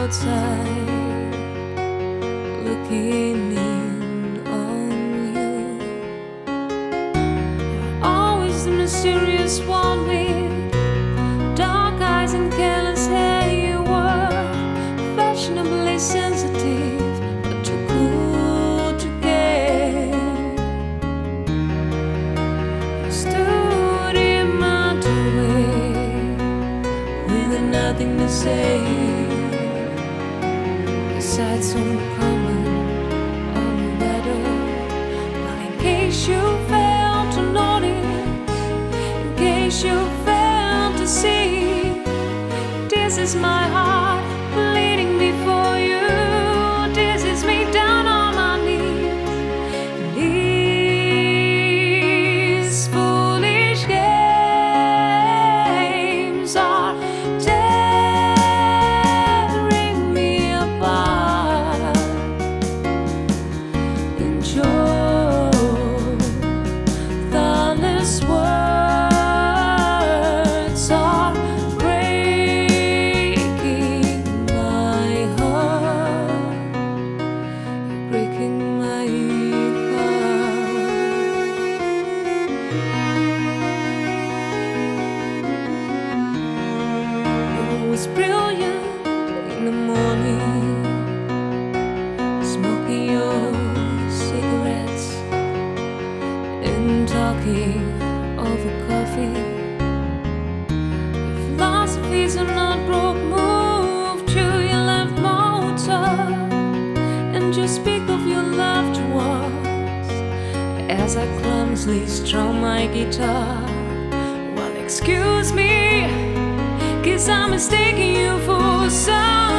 outside, looking in on you. You're always the mysterious one with dark eyes and careless hair. You were fashionably sensitive, but too cool to care. You stood in my doorway with nothing to say, besides some comment on the weather. Well, in case you failed to notice, in case you failed to see, this is my heart bleeding before you. This is me down on my knees. These foolish games are tearing me apart. And your thoughtless words are breaking my heart, breaking my heart. It was brilliant in the morning, smoking your cigarettes and talking over coffee. Your philosophies are not broke, moved to your left motor, and you speak of your love to us as I clumsily strum my guitar. Well, excuse me, 'cause I'm mistaking you for some